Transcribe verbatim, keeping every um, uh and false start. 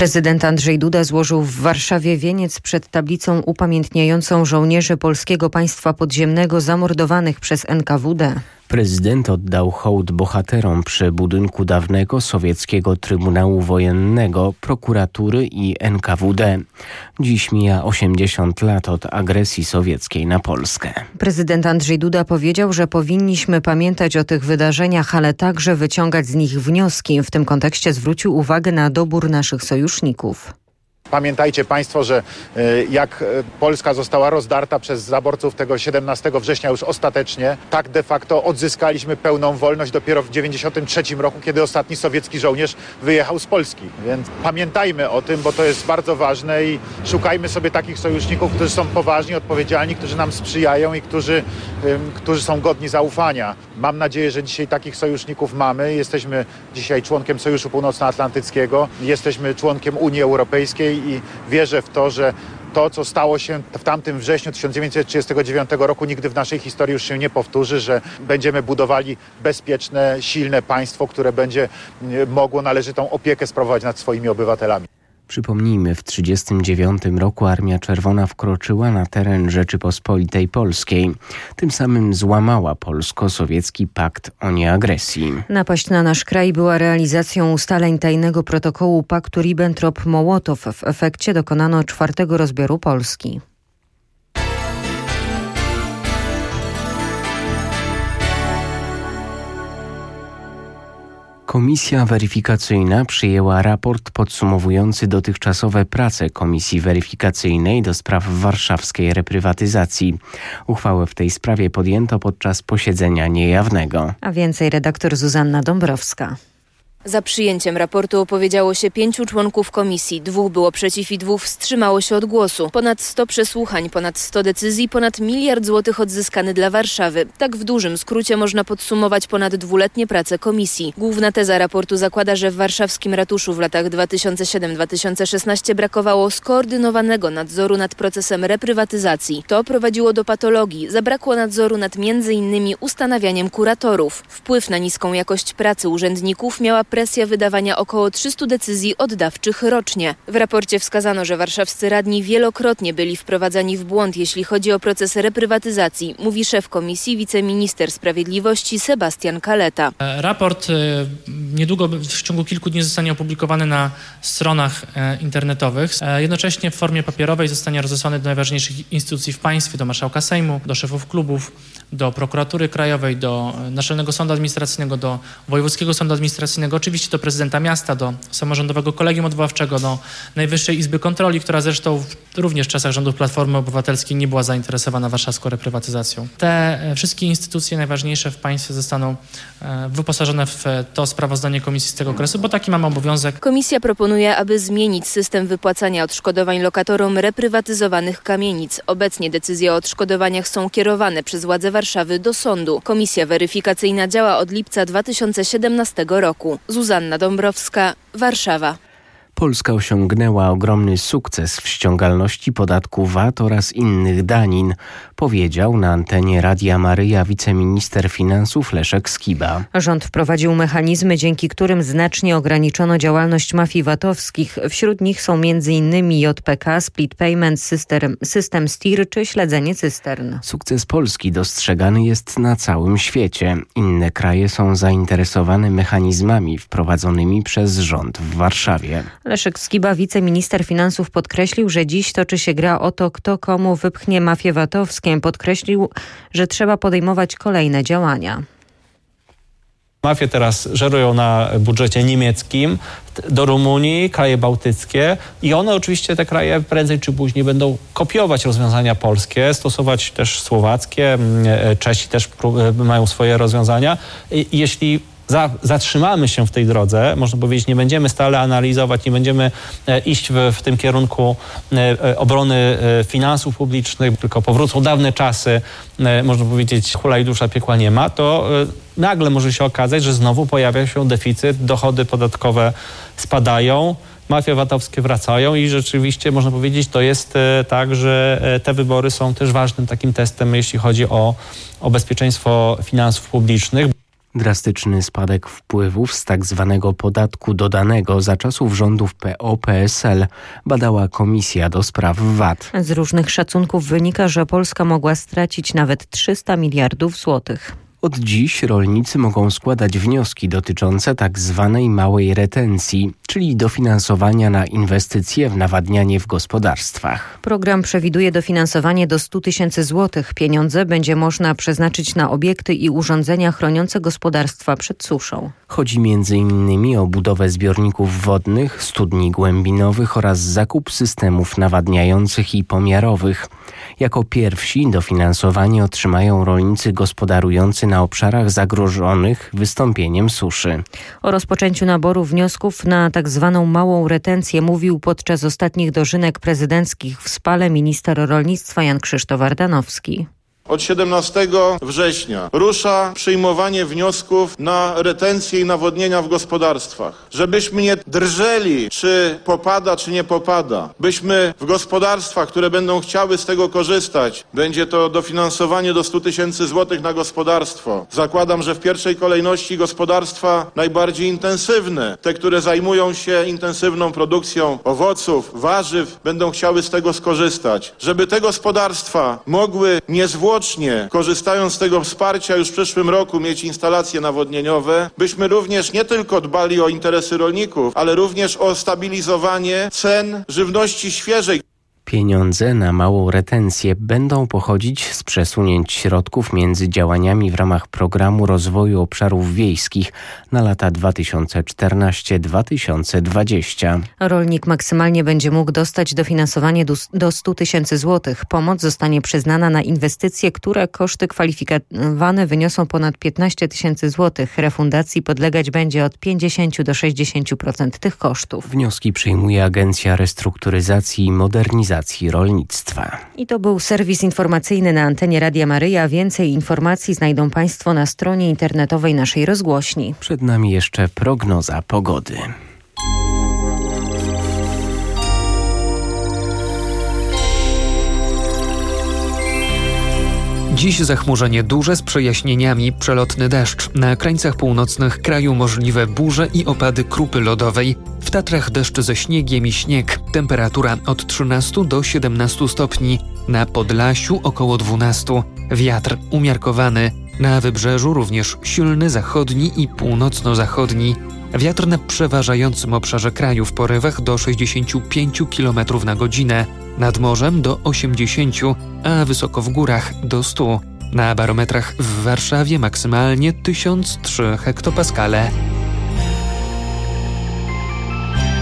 Prezydent Andrzej Duda złożył w Warszawie wieniec przed tablicą upamiętniającą żołnierzy Polskiego Państwa Podziemnego zamordowanych przez N K W D. Prezydent oddał hołd bohaterom przy budynku dawnego sowieckiego Trybunału Wojennego, prokuratury i N K W D. Dziś mija osiemdziesiąt lat od agresji sowieckiej na Polskę. Prezydent Andrzej Duda powiedział, że powinniśmy pamiętać o tych wydarzeniach, ale także wyciągać z nich wnioski. W tym kontekście zwrócił uwagę na dobór naszych sojuszników. Pamiętajcie Państwo, że jak Polska została rozdarta przez zaborców tego siedemnastego września już ostatecznie, tak de facto odzyskaliśmy pełną wolność dopiero w dziewięćdziesiątym trzecim roku, kiedy ostatni sowiecki żołnierz wyjechał z Polski. Więc pamiętajmy o tym, bo to jest bardzo ważne i szukajmy sobie takich sojuszników, którzy są poważni, odpowiedzialni, którzy nam sprzyjają i którzy, którzy są godni zaufania. Mam nadzieję, że dzisiaj takich sojuszników mamy. Jesteśmy dzisiaj członkiem Sojuszu Północnoatlantyckiego, jesteśmy członkiem Unii Europejskiej i wierzę w to, że to, co stało się w tamtym wrześniu tysiąc dziewięćset trzydziestego dziewiątego roku, nigdy w naszej historii już się nie powtórzy, że będziemy budowali bezpieczne, silne państwo, które będzie mogło należytą opiekę sprawować nad swoimi obywatelami. Przypomnijmy, w tysiąc dziewięćset trzydziestym dziewiątym roku Armia Czerwona wkroczyła na teren Rzeczypospolitej Polskiej. Tym samym złamała polsko-sowiecki pakt o nieagresji. Napaść na nasz kraj była realizacją ustaleń tajnego protokołu paktu Ribbentrop-Mołotow. W efekcie dokonano czwartego rozbioru Polski. Komisja weryfikacyjna przyjęła raport podsumowujący dotychczasowe prace Komisji Weryfikacyjnej do spraw warszawskiej reprywatyzacji. Uchwałę w tej sprawie podjęto podczas posiedzenia niejawnego. A więcej redaktor Zuzanna Dąbrowska. Za przyjęciem raportu opowiedziało się pięciu członków komisji. Dwóch było przeciw i dwóch wstrzymało się od głosu. Ponad sto przesłuchań, ponad sto decyzji, ponad miliard złotych odzyskany dla Warszawy. Tak w dużym skrócie można podsumować ponad dwuletnie prace komisji. Główna teza raportu zakłada, że w warszawskim ratuszu w latach dwa tysiące siódmym do dwa tysiące szesnastego brakowało skoordynowanego nadzoru nad procesem reprywatyzacji. To prowadziło do patologii. Zabrakło nadzoru nad między innymi ustanawianiem kuratorów. Wpływ na niską jakość pracy urzędników miała presja wydawania około trzystu decyzji oddawczych rocznie. W raporcie wskazano, że warszawscy radni wielokrotnie byli wprowadzani w błąd, jeśli chodzi o proces reprywatyzacji, mówi szef komisji, wiceminister sprawiedliwości Sebastian Kaleta. Raport niedługo, w ciągu kilku dni zostanie opublikowany na stronach internetowych. Jednocześnie w formie papierowej zostanie rozesłany do najważniejszych instytucji w państwie, do marszałka Sejmu, do szefów klubów, do prokuratury krajowej, do Naczelnego Sądu Administracyjnego, do Wojewódzkiego Sądu Administracyjnego, oczywiście do prezydenta miasta, do samorządowego kolegium odwoławczego, do Najwyższej Izby Kontroli, która zresztą również w czasach rządów Platformy Obywatelskiej nie była zainteresowana warszawską reprywatyzacją. Te wszystkie instytucje najważniejsze w państwie zostaną wyposażone w to sprawozdanie komisji z tego okresu, bo taki mamy obowiązek. Komisja proponuje, aby zmienić system wypłacania odszkodowań lokatorom reprywatyzowanych kamienic. Obecnie decyzje o odszkodowaniach są kierowane przez władze Warszawy do sądu. Komisja weryfikacyjna działa od lipca dwa tysiące siedemnastego roku. Zuzanna Dąbrowska, Warszawa. Polska osiągnęła ogromny sukces w ściągalności podatku V A T oraz innych danin, powiedział na antenie Radia Maryja wiceminister finansów Leszek Skiba. Rząd wprowadził mechanizmy, dzięki którym znacznie ograniczono działalność mafii VAT-owskich. Wśród nich są między innymi J P K, Split Payment, System, system S T I R czy śledzenie cystern. Sukces Polski dostrzegany jest na całym świecie. Inne kraje są zainteresowane mechanizmami wprowadzonymi przez rząd w Warszawie. Leszek Skiba, wiceminister finansów, podkreślił, że dziś toczy się gra o to, kto komu wypchnie mafię VAT-owską. Podkreślił, że trzeba podejmować kolejne działania. Mafie teraz żerują na budżecie niemieckim, do Rumunii, kraje bałtyckie i one oczywiście, te kraje, prędzej czy później będą kopiować rozwiązania polskie, stosować też słowackie, Czesi też mają swoje rozwiązania. I jeśli Za, zatrzymamy się w tej drodze, można powiedzieć, nie będziemy stale analizować, nie będziemy e, iść w, w tym kierunku e, obrony e, finansów publicznych, tylko powrócą dawne czasy, e, można powiedzieć, hulaj dusza, piekła nie ma, to e, nagle może się okazać, że znowu pojawia się deficyt, dochody podatkowe spadają, mafie VAT-owskie wracają i rzeczywiście można powiedzieć, to jest e, tak, że e, te wybory są też ważnym takim testem, jeśli chodzi o, o bezpieczeństwo finansów publicznych. Drastyczny spadek wpływów z tak zwanego podatku dodanego za czasów rządów P O P S L badała Komisja do Spraw V A T. Z różnych szacunków wynika, że Polska mogła stracić nawet trzysta miliardów złotych. Od dziś rolnicy mogą składać wnioski dotyczące tak zwanej małej retencji, czyli dofinansowania na inwestycje w nawadnianie w gospodarstwach. Program przewiduje dofinansowanie do stu tysięcy złotych. Pieniądze będzie można przeznaczyć na obiekty i urządzenia chroniące gospodarstwa przed suszą. Chodzi między innymi o budowę zbiorników wodnych, studni głębinowych oraz zakup systemów nawadniających i pomiarowych. Jako pierwsi dofinansowanie otrzymają rolnicy gospodarujący na obszarach zagrożonych wystąpieniem suszy. O rozpoczęciu naboru wniosków na tak zwaną małą retencję mówił podczas ostatnich dożynek prezydenckich w Spale minister rolnictwa Jan Krzysztof Ardanowski. Od siedemnastego września rusza przyjmowanie wniosków na retencję i nawodnienia w gospodarstwach. Żebyśmy nie drżeli, czy popada, czy nie popada. Byśmy w gospodarstwach, które będą chciały z tego korzystać, będzie to dofinansowanie do stu tysięcy złotych na gospodarstwo. Zakładam, że w pierwszej kolejności gospodarstwa najbardziej intensywne, te, które zajmują się intensywną produkcją owoców, warzyw, będą chciały z tego skorzystać. Żeby te gospodarstwa mogły niezwłocznie korzystając z tego wsparcia już w przyszłym roku mieć instalacje nawodnieniowe, byśmy również nie tylko dbali o interesy rolników, ale również o stabilizowanie cen żywności świeżej. Pieniądze na małą retencję będą pochodzić z przesunięć środków między działaniami w ramach Programu Rozwoju Obszarów Wiejskich na lata dwa tysiące czternasty do dwa tysiące dwudziestego. Rolnik maksymalnie będzie mógł dostać dofinansowanie do stu tysięcy złotych. Pomoc zostanie przyznana na inwestycje, które koszty kwalifikowane wyniosą ponad piętnaście tysięcy złotych. Refundacji podlegać będzie od pięćdziesięciu do sześćdziesięciu procent tych kosztów. Wnioski przyjmuje Agencja Restrukturyzacji i Modernizacji Rolnictwa. I to był serwis informacyjny na antenie Radia Maryja. Więcej informacji znajdą Państwo na stronie internetowej naszej rozgłośni. Przed nami jeszcze prognoza pogody. Dziś zachmurzenie duże z przejaśnieniami, przelotny deszcz. Na krańcach północnych kraju możliwe burze i opady krupy lodowej. W Tatrach deszcz ze śniegiem i śnieg. Temperatura od trzynastu do siedemnastu stopni. Na Podlasiu około dwunastu. Wiatr umiarkowany. Na wybrzeżu również silny zachodni i północno-zachodni. Wiatr na przeważającym obszarze kraju w porywach do sześćdziesięciu pięciu kilometrów na godzinę. Nad morzem do osiemdziesięciu, a wysoko w górach do stu. Na barometrach w Warszawie maksymalnie tysiąc trzy hektopaskale.